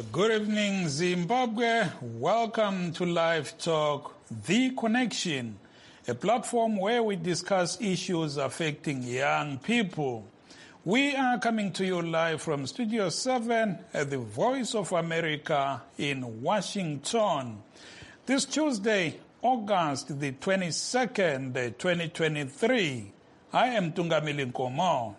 Good evening, Zimbabwe. Welcome to Live Talk, The Connection, a platform where we discuss issues affecting young people. We are coming to you live from Studio 7 at the Voice of America in Washington. This Tuesday, August the 22nd, 2023. I am Tungamili Nkomo.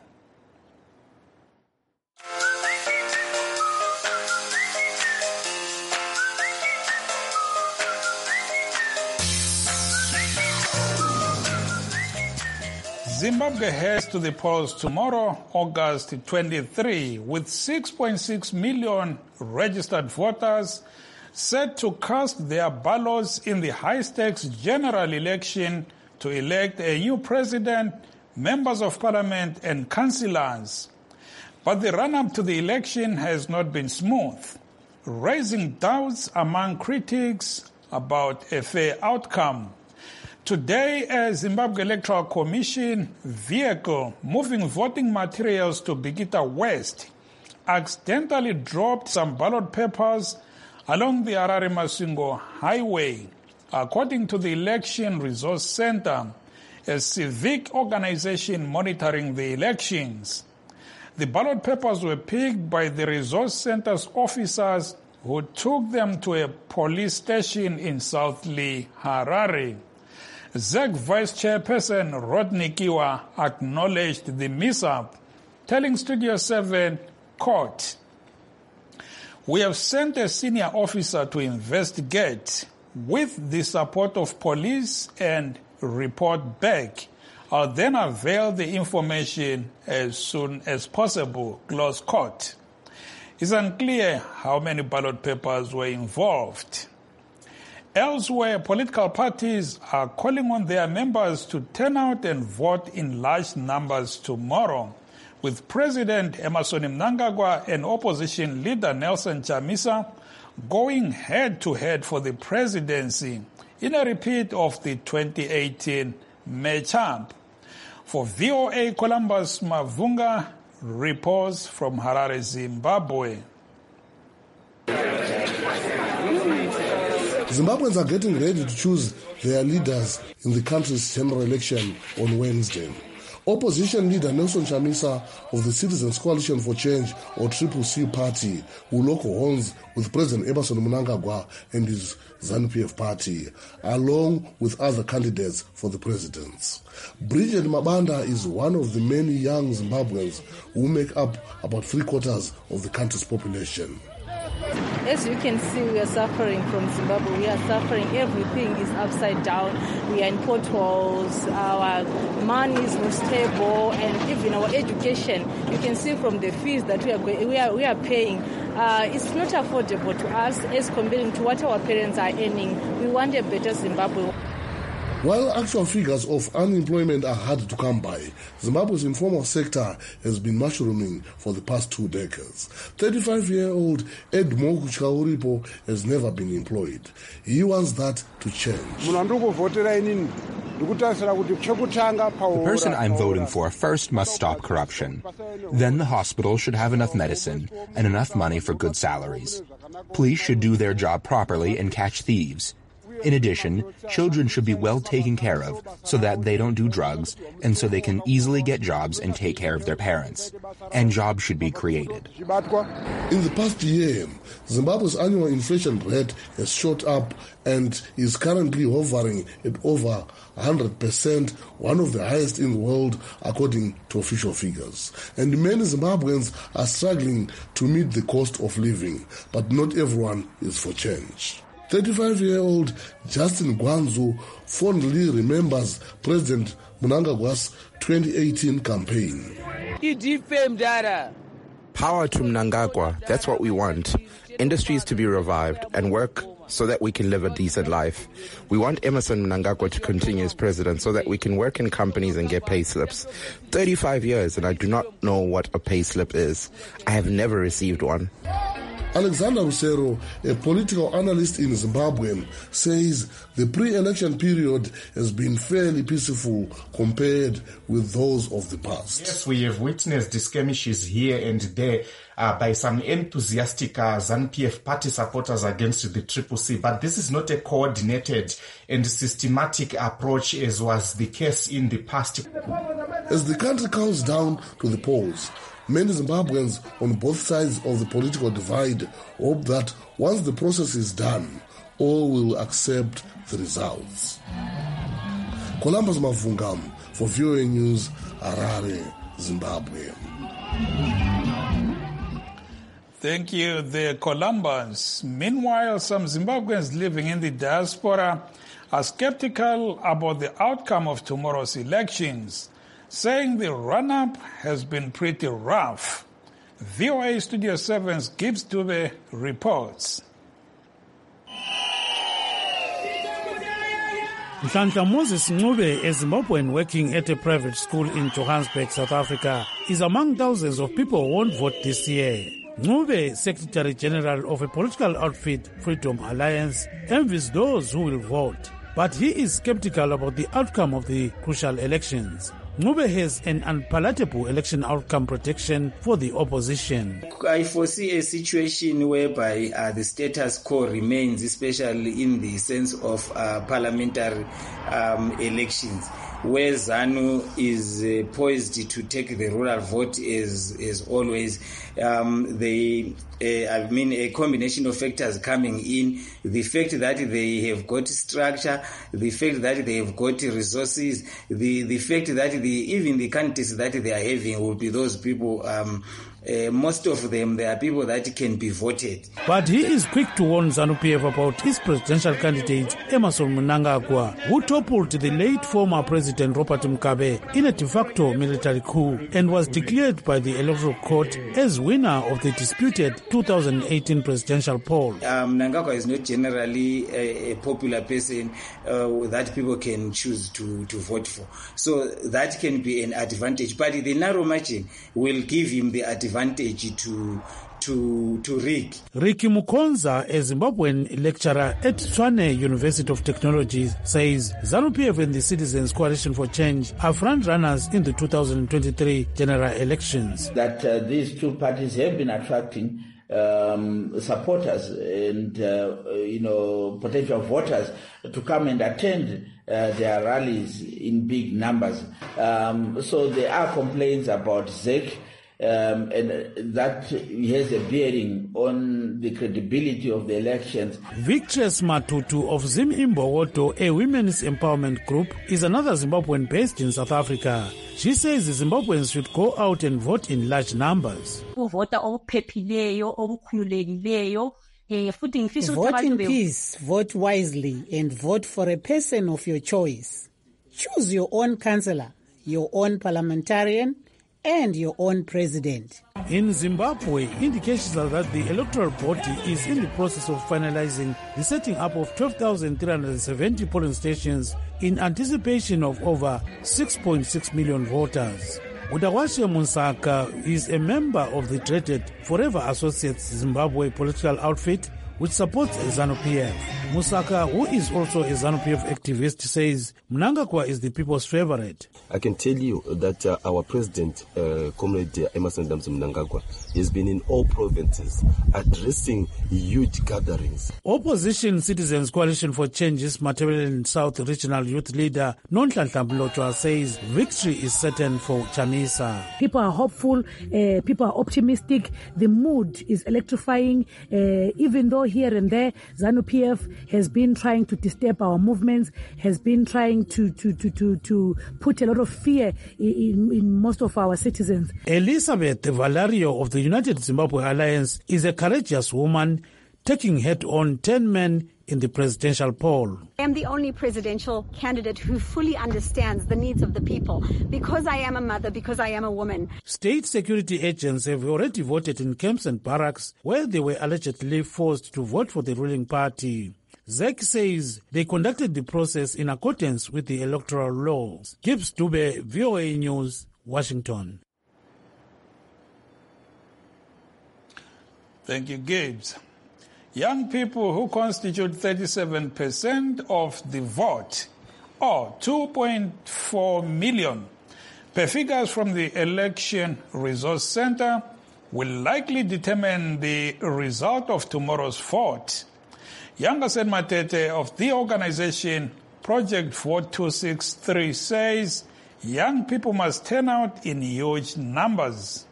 Zimbabwe heads to the polls tomorrow, August 23, with 6.6 million registered voters set to cast their ballots in the high-stakes general election to elect a new president, members of parliament, and councillors. But the run-up to the election has not been smooth, raising doubts among critics about a fair outcome. Today, a Zimbabwe Electoral Commission vehicle moving voting materials to Bikita West accidentally dropped some ballot papers along the Harare-Masvingo Highway. According to the Election Resource Center, a civic organization monitoring the elections. The ballot papers were picked by the Resource Center's officers who took them to a police station in South Lee, Harare. ZEC Vice Chairperson Rodney Kiwa acknowledged the mishap, telling Studio 7, quote, "We have sent a senior officer to investigate with the support of police and report back. I'll then avail the information as soon as possible," close quote. It's unclear how many ballot papers were involved. Elsewhere, political parties are calling on their members to turn out and vote in large numbers tomorrow, with President Emmerson Mnangagwa and opposition leader Nelson Chamisa going head-to-head for the presidency in a repeat of the 2018 matchup. For VOA Columbus Mavunga reports from Harare, Zimbabwe. Zimbabweans are getting ready to choose their leaders in the country's general election on Wednesday. Opposition leader Nelson Chamisa of the Citizens Coalition for Change, or CCC party, will lock horns with President Emmerson Mnangagwa and his ZANU-PF party, along with other candidates for the presidency. Bridget Mabanda is one of the many young Zimbabweans who make up about 3/4 of the country's population. As you can see, we are suffering from Zimbabwe. We are suffering. Everything is upside down. We are in potholes. Our money is not stable, and even our education. You can see from the fees that we are paying. It's not affordable to us as compared to what our parents are earning. We want a better Zimbabwe. While actual figures of unemployment are hard to come by, Zimbabwe's informal sector has been mushrooming for the past 2 decades. 35-year-old Ed Mogu Chauripo has never been employed. He wants that to change. The person I'm voting for first must stop corruption. Then the hospital should have enough medicine and enough money for good salaries. Police should do their job properly and catch thieves. In addition, children should be well taken care of so that they don't do drugs and so they can easily get jobs and take care of their parents. And jobs should be created. In the past year, Zimbabwe's annual inflation rate has shot up and is currently hovering at over 100%, one of the highest in the world according to official figures. And many Zimbabweans are struggling to meet the cost of living, but not everyone is for change. 35-year-old Justin Gwanzu fondly remembers President Mnangagwa's 2018 campaign. Power to Mnangagwa, that's what we want. Industries to be revived and work so that we can live a decent life. We want Emmerson Mnangagwa to continue as president so that we can work in companies and get pay slips. 35 years and I do not know what a pay slip is. I have never received one. Alexander Rusero, a political analyst in Zimbabwe, says the pre-election period has been fairly peaceful compared with those of the past. Yes, we have witnessed skirmishes here and there by some enthusiastic ZANU-PF party supporters against the CCC, but this is not a coordinated and systematic approach as was the case in the past. As the country counts down to the polls, many Zimbabweans on both sides of the political divide hope that once the process is done, all will accept the results. Columbus Mavungam for VOA News, Harare, Zimbabwe. Thank you, the Columbus. Meanwhile, some Zimbabweans living in the diaspora are skeptical about the outcome of tomorrow's elections, saying the run-up has been pretty rough. VOA Studio 7's Gibbs Dube reports. Nhlanhla Moses Ncube, a Zimbabwean working at a private school in Johannesburg, South Africa, is among thousands of people who won't vote this year. Ncube, Secretary General of a political outfit, Freedom Alliance, envies those who will vote, but he is skeptical about the outcome of the crucial elections. Ncube has an unpalatable election outcome protection for the opposition. I foresee a situation whereby the status quo remains, especially in the sense of parliamentary elections, where ZANU is poised to take the rural vote as always. A combination of factors coming in, the fact that they have got structure, the fact that they have got resources, the fact that even the candidates that they are having will be those people, most of them, they are people that can be voted. But he is quick to warn ZANU-PF about his presidential candidate, Emmerson Mnangagwa, who toppled the late former President Robert Mugabe in a de facto military coup and was declared by the Electoral Court as winner of the disputed 2018 presidential poll. Mnangagwa is not generally a popular person that people can choose to vote for. So that can be an advantage. But the narrow margin will give him the advantage to rig. Ricky Mukonza, a Zimbabwean lecturer at Tshwane University of Technology, says ZANU-PF and the Citizens Coalition for Change are front-runners in the 2023 general elections. That these two parties have been attracting supporters and potential voters to come and attend their rallies in big numbers. So there are complaints about ZEC, and that has a bearing on the credibility of the elections. Victress Matutu of Zim Imbowoto, a women's empowerment group, is another Zimbabwean based in South Africa. She says the Zimbabweans should go out and vote in large numbers. Vote in peace, vote wisely, and vote for a person of your choice. Choose your own councillor, your own parliamentarian, and your own president. In Zimbabwe, indications are that the electoral body is in the process of finalizing the setting up of 12,370 polling stations in anticipation of over 6.6 million voters. Udawashe Musaka is a member of the dreaded Forever Associates Zimbabwe political outfit, which supports ZANU-PF. Musaka, who is also a ZANU-PF activist, says Mnangagwa is the people's favorite. I can tell you that our president, Comrade Emmerson Mnangagwa, has been in all provinces addressing huge gatherings. Opposition Citizens Coalition for Change's Matabeleland South Regional Youth Leader Nhlanhla Mlotshwa says victory is certain for Chamisa. People are hopeful, people are optimistic, the mood is electrifying, even though here and there ZANU-PF has been trying to disturb our movements, has been trying to put a lot of fear in most of our citizens. Elizabeth Valerio of the United Zimbabwe Alliance is a courageous woman taking head-on 10 men in the presidential poll. I am the only presidential candidate who fully understands the needs of the people because I am a mother, because I am a woman. State security agents have already voted in camps and barracks where they were allegedly forced to vote for the ruling party. ZEC says they conducted the process in accordance with the electoral laws. Gibbs Dube, VOA News, Washington. Thank you, Gibbs. Young people who constitute 37% of the vote, or 2.4 million, per figures from the Election Resource Center, will likely determine the result of tomorrow's vote. Yangasen Matete of the organization Project Vote 263 says young people must turn out in huge numbers.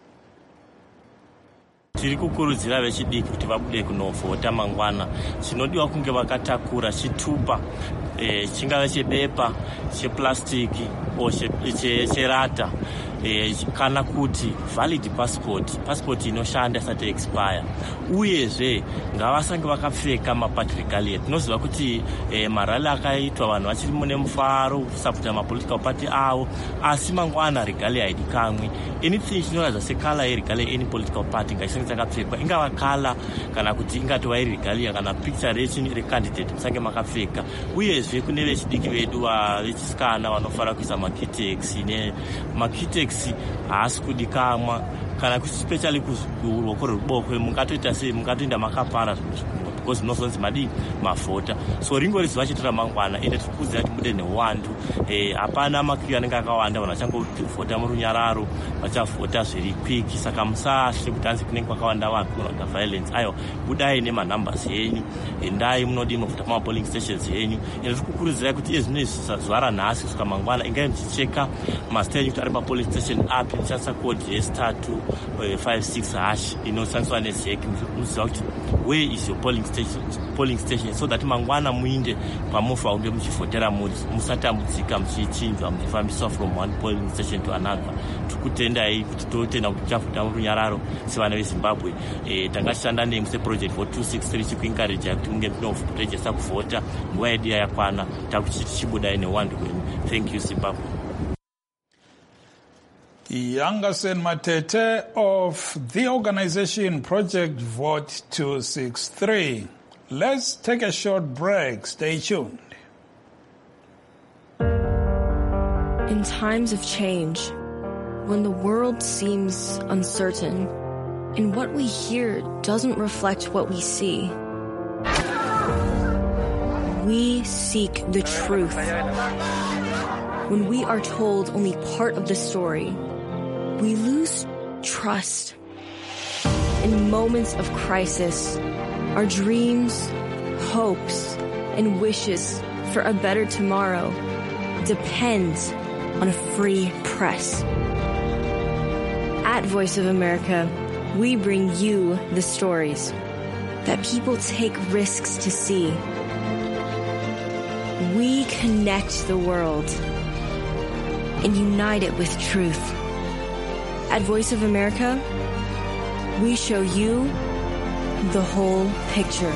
Tiri kukurudzira vechidiki kuti vabude kunovhota mangwana. Chinodiwa kunge vakatakura chitupa chingava chebepa, cheplastiki o cherata, kana kuti valid passport inoshanda isati expire. Uyezve ngavasange vakapfeka mapatricalia. Tinoziva kuti marali akaitwa vanhu vachiri mune mufaro kusapota mapolitical party avo, asi mangwana regalia haidi kamwe. Anything chinoratidza sekala yeregalia any political party ngaisange dzakapfekwa, ingava kala kana kuti ingatova iri regalia kana picture recandidate musange makapfeka. Uyezve kune vechidiki vedu vechisikana vanofara kuisa makitex makitex haasi kudikamwa kana especially kuruoko rwekuboshwe mungatoita sei mungatoenda makapara because nosonzi mavhota. So ringori zuva chete ramangwana ende tiri kukudzira kuti mude neuwandu. Hapana makiri anenge akawanda, vanhu vachangovhota murunyararo, vachavhota zviri quick. Saka musashle kuti hanzi kunenge kwakawanda vanhu kunoita violence. Aiwa, budai nemanumbers enyu, endai munodi munovhota pamapolling stations enyu. Ende tiri kukurudzirai kuti izvino zuva ranhasi kusvika mangwana ingai muchicheka mazita enyu kuti ari papolling station api, muchishandisa code ye*256# inoshandiswa nezeki. Muziva kuti where is your polling station, so that mangwana muinde pamofa unge muchivhotera muri, musatambudzika muchichinjwa muchifambiswa from one polling station to another. Tikutendai kuti totenda kuti tichavhota murunyararo sevana veZimbabwe. Tanga tichishanda nemi seproject Vote 263 chikuencourage kuti munge munorejista kuvhota nguva yedu yakwana, takuti tichibudai neuwandu hwenyu. Thank you, Zimbabwe. Yangasen Matete of the organization Project Vote 263. Let's take a short break. Stay tuned. In times of change, when the world seems uncertain and what we hear doesn't reflect what we see, we seek the truth. When we are told only part of the story, we lose trust. In moments of crisis, our dreams, hopes, and wishes for a better tomorrow depend on a free press. At Voice of America, we bring you the stories that people take risks to see. We connect the world and unite it with truth. At Voice of America, we show you the whole picture.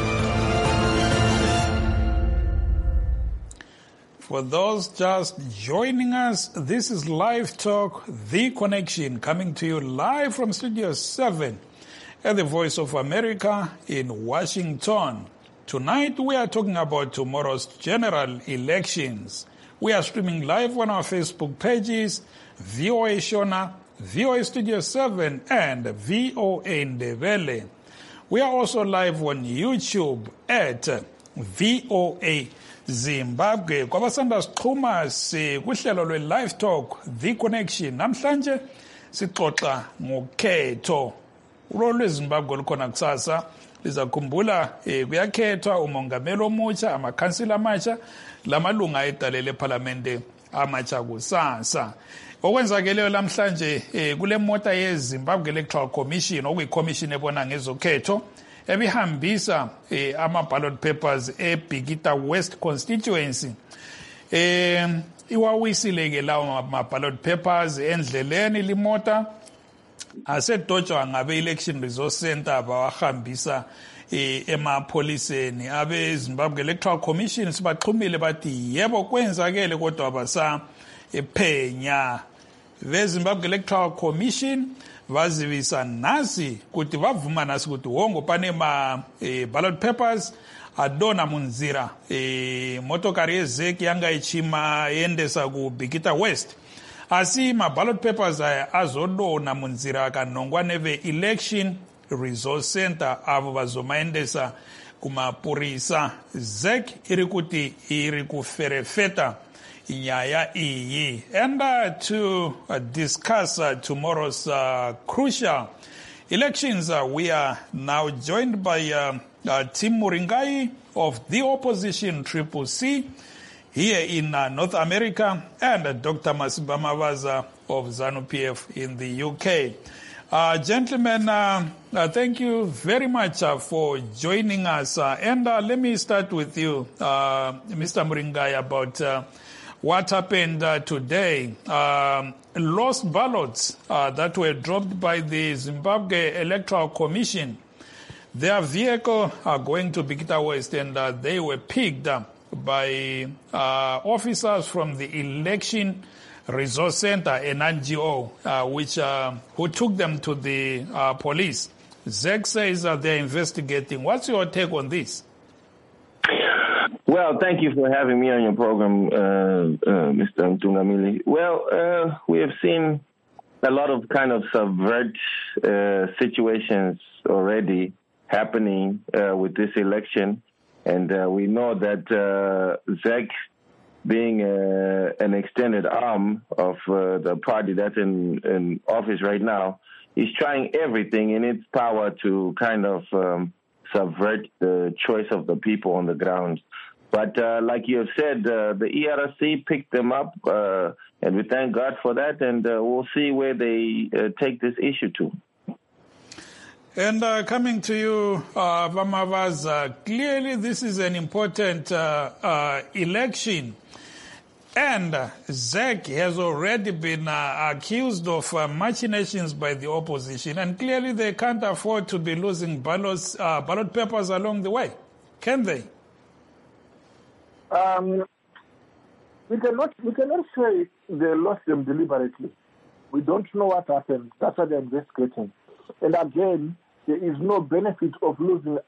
For those just joining us, this is Live Talk, The Connection, coming to you live from Studio 7 at the Voice of America in Washington. Tonight we are talking about tomorrow's general elections. We are streaming live on our Facebook pages, VOA Shona, VOA Studio 7, and VOA Ndebele. We are also live on YouTube at VOA Zimbabwe. Kwabasanda siqhuma kuhlelo lwe-Live Talk, The Connection. Namhlanje sixoxa ngokhetho. Ulo lweZimbabwe olukhona kusasa lizakhumbula kuyakhethwa umongameli omutsha, amakhansila amatsha, lamalunga edalele eParliamente amatsha kusasa. Okwenzakeleyo namhlanje kule mota yeZimbabwe Electoral Commission okuyiCommission ebona ngezokhetho ebihambisa ama-ballot papers eBhikita West constituency. Iwawisileke lawo ma-ballot papers endleleni limota asedotshwa ngabe-Election Resource Center bawahambisa emapholiseni. Abe-Zimbabwe Electoral Commission sibaxhumile bathi yebo kwenzakele kodwa basa ephenya. Ve-Zimbabwe Electoral Commission vazivisa nasi kuti vavuma nasi kuti hongo pane ballot papers adona munzira motokari yezeki yanga ichima yendesa kuBhikita West, asi ballot papers aya azodona munzira akanongwa neve Election resource center avo vazomaendesa kumapurisa. ZEC iri kuti iri kuferefeta nyaya iyi. And to discuss tomorrow's crucial elections, we are now joined by Tim Muringai of the opposition Triple C here in North America, and Dr. Masimba Mavaza of ZANU-PF in the UK. Gentlemen, thank you very much for joining us. And let me start with you, Mr. Muringai, about what happened today. Lost ballots that were dropped by the Zimbabwe Electoral Commission. Their vehicle are going to Bikita West, and they were picked by officers from the Election Resource Center, an NGO, who took them to the police. ZEC says they're investigating. What's your take on this? Well, thank you for having me on your program, Mr. Mtungamili. Well, we have seen a lot of kind of subvert situations already happening with this election. And we know that ZEC, being an extended arm of the party that's in office right now, is trying everything in its power to kind of subvert the choice of the people on the ground. But like you have said, the ERC picked them up, and we thank God for that, and we'll see where they take this issue to. And coming to you, Vamavaza, clearly this is an important election, and ZEC has already been accused of machinations by the opposition, and clearly they can't afford to be losing ballot papers along the way, can they? We cannot say they lost them deliberately. We don't know what happened. That's why they're investigating. And again, there is no benefit of losing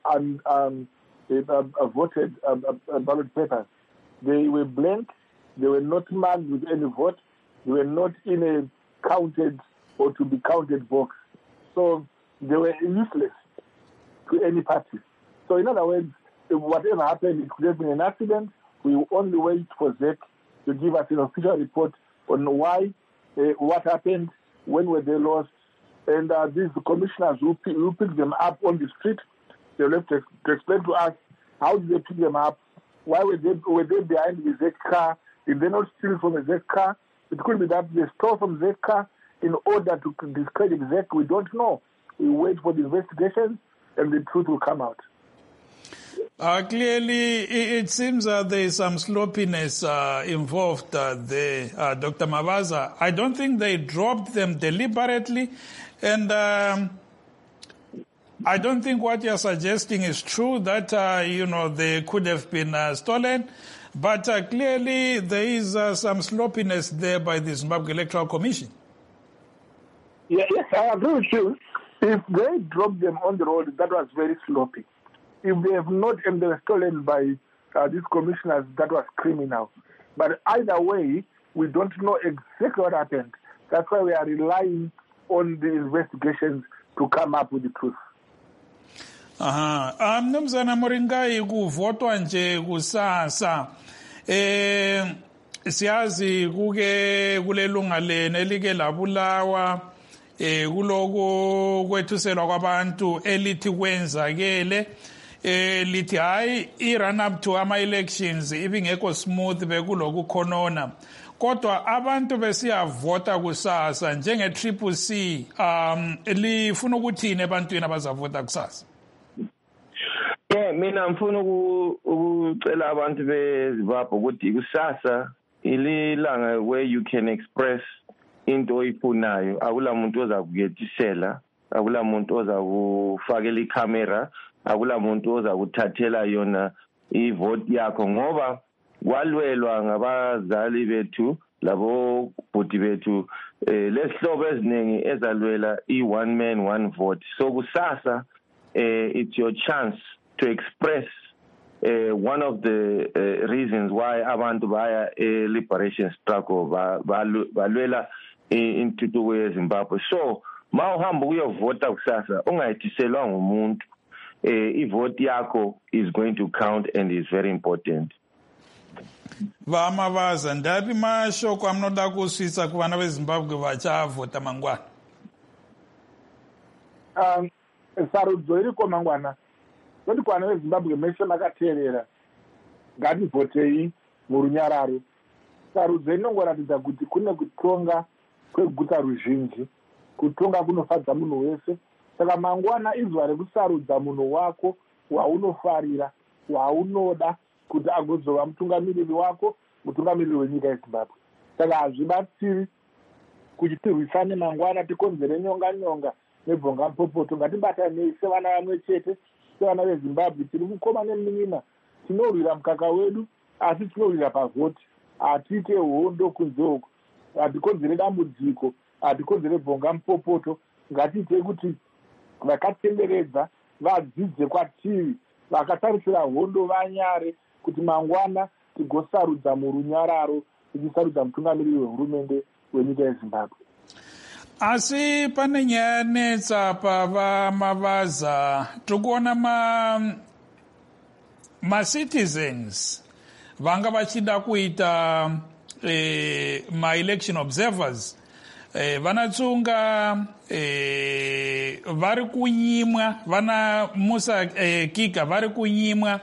voted ballot papers. They were blank. They were not marked with any vote. They were not in a counted or to be counted box. So they were useless to any party. So in other words, whatever happened, it could have been an accident. We will only wait for ZEC to give us an official report on why, what happened, when were they lost. And these commissioners who picked them up on the street, they will have to explain to us how did they pick them up, why were they behind the ZEC car, did they not steal from the ZEC car? It could be that they stole from ZEC car in order to discredit ZEC. We don't know. We wait for the investigations and the truth will come out. Clearly, it seems there is some sloppiness involved there, Dr. Mavaza. I don't think they dropped them deliberately, and I don't think what you're suggesting is true, that, they could have been stolen. But clearly, there is some sloppiness there by the Zimbabwe Electoral Commission. Yes, I agree with you. If they dropped them on the road, that was very sloppy. If they have not, and they were stolen by these commissioners, that was criminal. But either way, we don't know exactly what happened. That's why we are relying on the investigations to come up with the truth. Mnumzana Muringai, kuvotwa nje kusasa. Siyazi kuke kulelunga lene like labulawa kuloku kwethuselwa kwabantu elithi kwenzakele lithi hayi i-run up to ama-elections ibingekho smooth bekuloku khonona kodwa abantu besiyavota kusasa njenge-Triple C lifuna ukuthini ebantwini abazavota kusasa? Mina ngifuna ukucela abantu beZimbabwe ukuthi kusasa ililanga where you can express into oyifunayo. Akula muntu ozakugetisela, akula muntu ozakufakela ikhamera, akula muntu ozakuthathela yona ivote yakho ngoba kwalwelwa ngabazali bethu labo bhuti bethu lesihlobo eziningi ezalwela i-one man one vote. So kusasa it's your chance to express one of the reasons why abantu baya liberation struggle balwela intuthuko yeZimbabwe. So Mawuhamba uyovota kusasa ungayithiselwa ngumuntu ivote yakho is going to count and is very important. Vamavaza ndari mashoko amunoda kusvitsa kuvana veZimbabwe vachavhota mangwana? Sarudzo iriko mangwana. Kuti kuvana veZimbabwe meshe makateerera ngativhotei murunyararo. Sarudzo inongoratidza kuti kune kutonga kweguta ruzhinji. Kutonga kunofadza munhu wese. Saka mangwana izuva rekusarudza munhu wako waunofarira, waunoda kuti agozova mutungamiriri wako, mutungamiriri wenyika yeZimbabwe. Saka hazvibatsiri kuchitirwisane mangwana tikonzere nyonga nebvonga mupopoto. Ngatibatanei sevana vamwe chete, sevana veZimbabwe tiri kukoma neminina. Tinorwira mukaka wedu asi tinorwira pavhoti. Hatiite hondo kunze uko. Hatikonzere dambudziko, hatikonzere bvonga mupopoto. Ngatiite kuti vakatenderedza vadzidze kwatiri, vakatarisira hondo vanyare kuti mangwana tigosarudza murunyararo, tichisarudza mutungamiriri wehurumende wenyika yeZimbabwe. Asi pane nyaya yanetsa pavamavaza, tikuona ma-citizens vanga vachida kuita ma-election observers vanatsunga vari kunyimwa, vana Musa Kika vari kunyimwa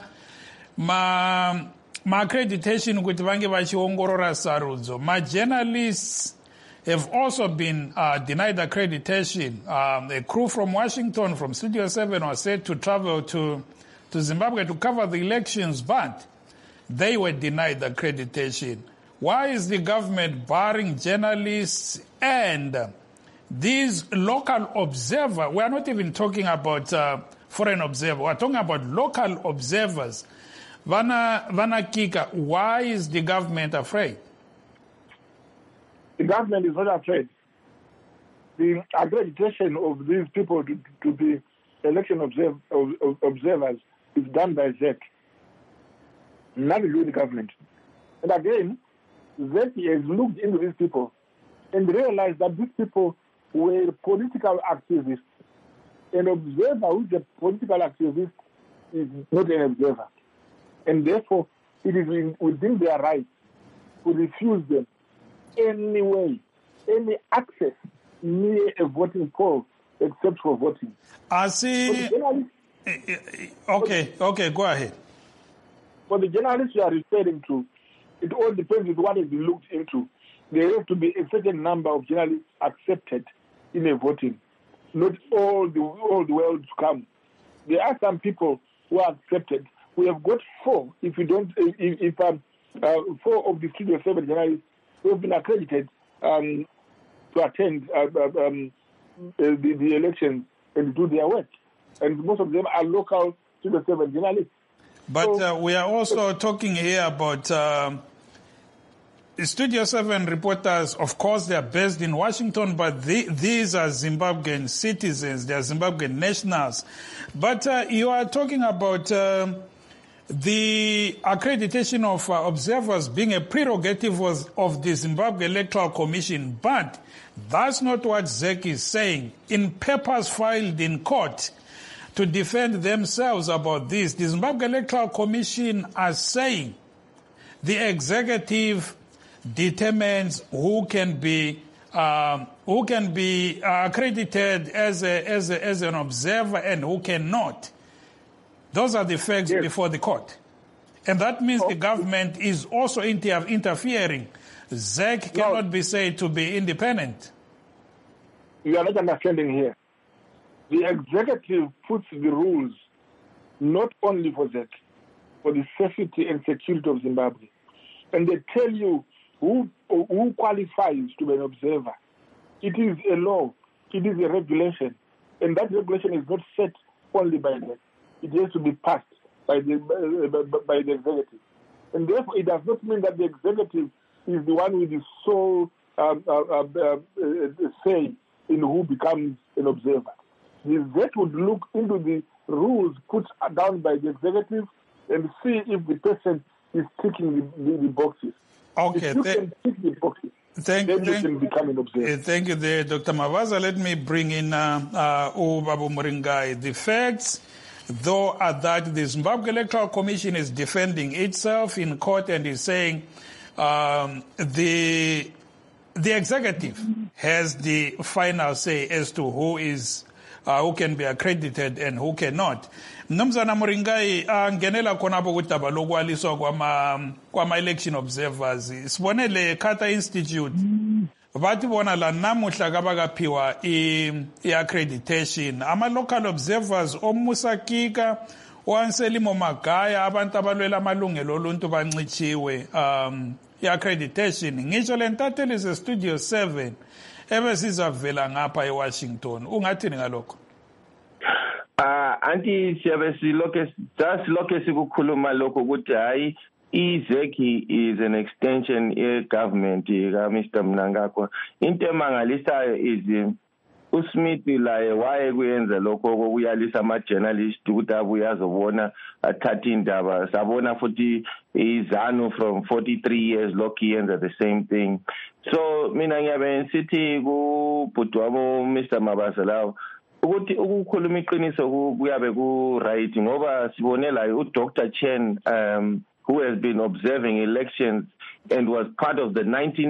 ma-accreditation kuti vange vachiongorora sarudzo. Ma-journalists have also been denied accreditation. A crew from Washington, from Studio 7, was said to travel to Zimbabwe to cover the elections, but they were denied accreditation. Why is the government barring journalists and these local observers? We are not even talking about foreign observers. We are talking about local observers. Vana Kika, why is the government afraid? The government is not afraid. The accreditation of these people to be election observers is done by ZEC, not the government. And again, ZEC has looked into these people and realized that these people were political activists. An observer who is a political activist is not an observer. And therefore, it is within their rights to refuse them any access near a voting poll except for voting. I see. Okay, go ahead. For the journalists you are referring to, it all depends on what has been looked into. There have to be a certain number of journalists accepted in a voting. Not all the world to come. There are some people who are accepted. We have got 4. If 4 of the Studio 7 journalists who have been accredited to attend the elections and do their work, and most of them are local Studio 7 journalists. But we are also talking here about Studio 7 reporters. Of course, they are based in Washington, but these are Zimbabwean citizens. They are Zimbabwean nationals. But you are talking about the accreditation of observers being a prerogative of the Zimbabwe Electoral Commission. But that's not what ZEC is saying. In papers filed in court to defend themselves about this, the Zimbabwe Electoral Commission are saying the executive determines who can be accredited as an observer and who cannot. Those are the facts before the court. And that means the government is also interfering. ZEC cannot be said to be independent. You are not understanding here. The executive puts the rules not only for ZEC, for the safety and security of Zimbabwe. And they tell you who qualifies to be an observer. It is a law. It is a regulation. And that regulation is not set only by ZEC. It has to be passed by the executive. And therefore, it does not mean that the executive is the one with the sole say in who becomes an observer. The ZEC would look into the rules put down by the executive and see if the person is ticking the boxes. Okay, Thank you there, Dr. Mavaza. Let me bring in Babu Muringai. The facts, though, are that the Zimbabwe Electoral Commission is defending itself in court and is saying the executive has the final say as to who can be accredited and who cannot. Mnumzana Muringai ngenela khonapho kudaba lokwaliswa kwama-election observers. Sibonele Carter Institute bathi bona la namuhla kabakaphiwa i-accreditation. Ama-local observers oMusa Kika, oAnselimo Magaya, abantu abalwela amalungelo oluntu bancitshiwe i-accreditation. Ngisho le ntatheli ze-Studio 7 ebesizavela ngapha eWashington. Ungathini ngalokho? Anti siyabe silokhe sikukhuluma lokho ukuthi hayi iZeki is an extension government ka Mr Mnangagwa. Into emangalisayo is uSmith laye waye kuyenza lokho kokuyalisa ama-journalist ukuthi abuye azobona athatha indaba. Sabona futhi iZanu from 43 years lokhu yenza the same thing. So mina ngiyabe nsithi kubhuti wabo Mr Mabasa lawo ukuthi ukukhuluma iqiniso kuyabe ku right ngoba sibone la uDr Chen who has been observing elections and was part of the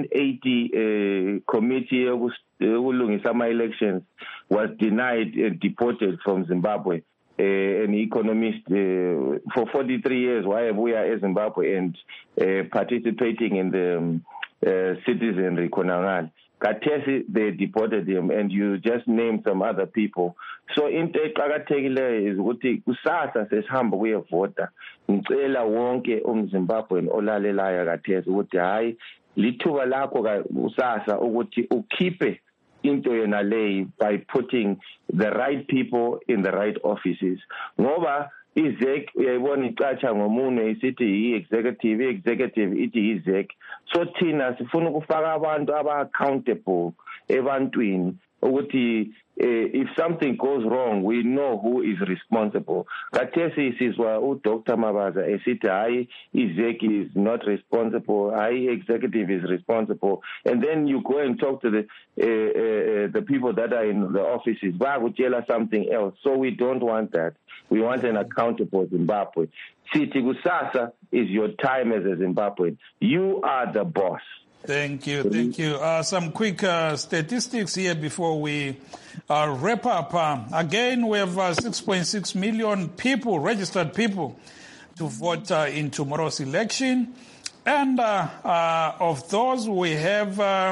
1980 committee ukulungisa ama-elections was denied and deported from Zimbabwe. An economist for 43 years wayebuya eZimbabwe and participating in the citizenry khonangale. Katesi, they deported him, and you just named some other people. So into eqakathekileyo is ukuthi kusasa sesihamba kuyevota ngicela wonke umZimbabwean olalelayo kathesi ukuthi hayi lithuba lakho kusasa ukuthi ukhiphe into yena leyi by putting the right people in the right offices. Ngoba iZek uyayibona icatsha ngomunwe isithi i-executive ithi iZek. So thina sifuna ukufaka abantu aba-accountable ebantwini ukuthi if something goes wrong, we know who is responsible. Kathesi sizwa uDr Mabaza esithi hayi iZek is not responsible, hayi executive is responsible, and then you go and talk to the people that are in the offices bayakutshela something else. So we don't want that. We want an accountable Zimbabwe. Sithi kusasa is your time as a Zimbabwean. You are the boss. Thank you. Some quick statistics here before we wrap up. Again, we have 6.6 million people, registered people, to vote in tomorrow's election. And of those, we have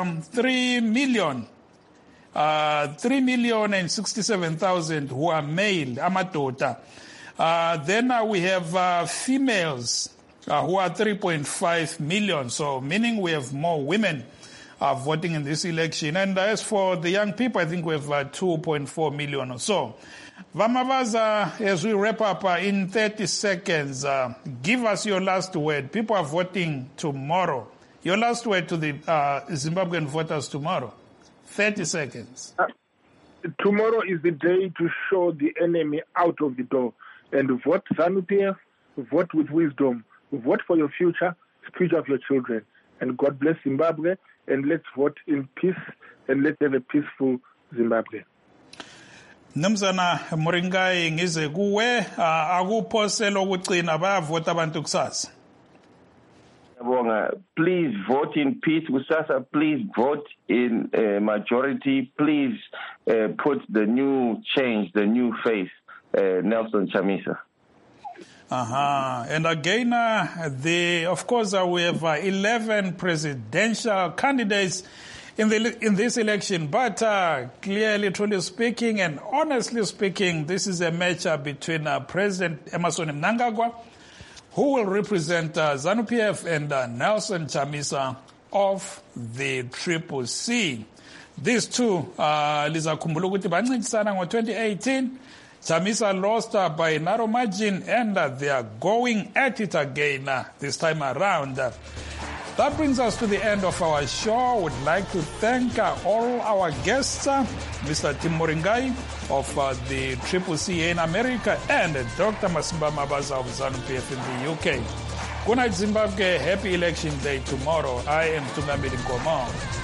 3,067,000 who are male, amadoda. Then we have females who are 3.5 million, so meaning we have more women voting in this election. And as for the young people, I think we have 2.4 million or so. Vamabaza, as we wrap up in 30 seconds, give us your last word. People are voting tomorrow. Your last word to the Zimbabwean voters tomorrow. 30 seconds. Tomorrow is the day to show the enemy out of the door. And vote ZANU-PF, vote with wisdom. Vote for your future of your children. And God bless Zimbabwe, and let's vote in peace, and let's have a peaceful Zimbabwe. Mnumzana Muringai ngize kuwe akuphosela ukucina bayavota abantu kusasa. Please vote in peace kusasa. Please vote in majority. Please put the new change, the new face, Nelson Chamisa. And again, of course, we have 11 presidential candidates in this election. But clearly, truly speaking, and honestly speaking, this is a matchup between President Emmerson Mnangagwa, who will represent ZANU-PF, and Nelson Chamisa of the CCC. These two, Liza Kumbulukuti bancintisana ngo-2018. Chamisa lost by a narrow margin, and they are going at it again this time around. That brings us to the end of our show. Would like to thank all our guests, Mr. Tim Muringai of the CCC in America, and Dr. Masimba Mabaza of ZANU-PF in the UK. Good night, Zimbabwe. Happy election day tomorrow. I am Tungamiri Nkomo.